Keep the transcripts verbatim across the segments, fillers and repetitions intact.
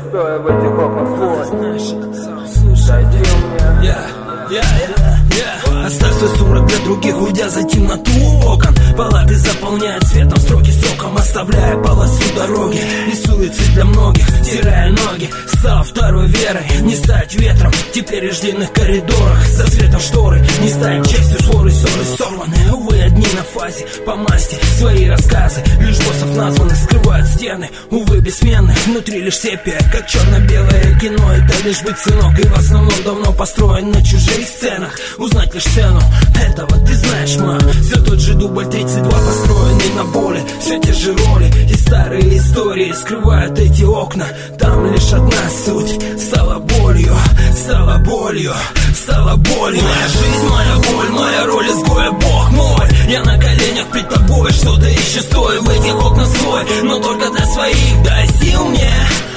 стоя в этих окнах свой. Зайди мне. Yeah, yeah, yeah, yeah. Оставь свой сумрак для других, уйдя за темноту окон. Палаты заполняют светом, строки соком, оставляя полосу дороги. И суицид для многих, стирая ноги. Стал второй верой, не стать ветром в теперь рожденных коридорах. За светом шторы, не стать честью, ссоры, ссоры сорваны. Увы, одни на фазе, по масти, свои рассказы. Лишь боссов названных скрывают стены. Увы, бессменных, внутри лишь сепия, как черно-белое кино. Это лишь быть сынок, и в основном давно построен на чужих сценах. Узнать лишь цену этого ты знаешь, ма. Все тот же дубль тридцать два, построенный на боли. Все те же роли и старые истории скрывают эти окна. Там лишь одна суть стала болью, стала болью, стала болью. Моя жизнь, моя боль, моя роль изгоя, Бог мой. Я на коленях пред тобой, что-то еще стою в этих окнах свой. Но только для своих, дай сил мне.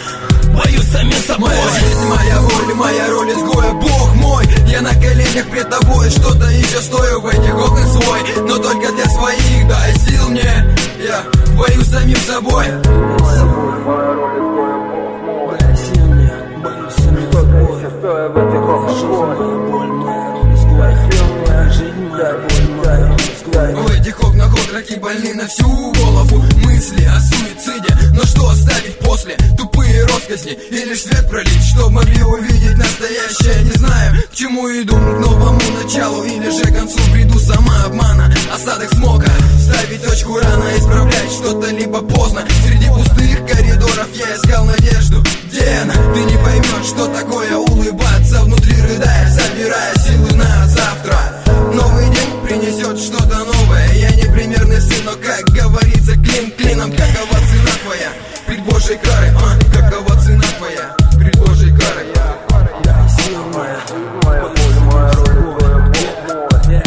Боюсь самим собой. Моя жизнь, моя воля, моя роль изгоя, Бог мой. Я на коленях пред тобой, что-то еще стою в этих окнах свой. Но только для своих, дай сил мне. Я боюсь самим собой. Моя боль, моя роль изгоя, Бог мой. Дай сил мне, боюсь самим собой. Еще стоя в этих окнах свой. Моя боль, моя роль изгоя, жизнь, моя боль, моя роль изгоя. В этих окнах отроки больны на всю голову. Мысли о суициде, но что оставить после? Тупые росказни и лишь свет пролить, чтоб могли увидеть настоящее. Не знаю, к чему иду, к новому началу или же к концу приду самообмана. Осадок смока, ставить точку рано, исправлять что-то либо поздно. Среди пустых коридоров я искал надежду. Где она? Ты не поймешь, что такое улыбаться внутри, рыдая, собирая силы на завтра. Новый день принесет что-то новое. Я не примерный сын, но, как говорится, клин клином. Какова цена твоя пред Божьей карой? А, какова цена твоя пред Божьей карой? Дай сил моя, Моя боль, моя роль изгоя, Бог мой.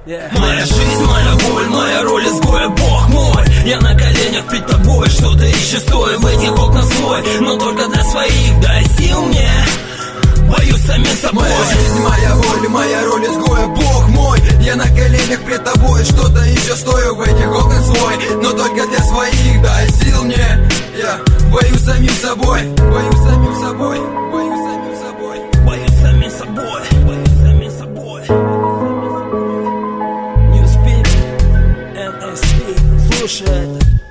моя жизнь, моя боль, моя роль изгоя, Бог мой. Я на коленях пред тобой, что-то еще стою в этих окнах свой. Но только для своих, дай сил мне. Боюсь самим собой. Моя жизнь, моя воля, моя роль изгоя, Бог мой. Я на коленях пред тобой, что-то еще стою в этих окнах свой. Но только для своих, дай сил мне. Я боюсь самим собой, боюсь самим собой, боюсь самим собой, Боюсь самим собой, боюсь самим собой. New Spirit, эн эс пи, слушай это.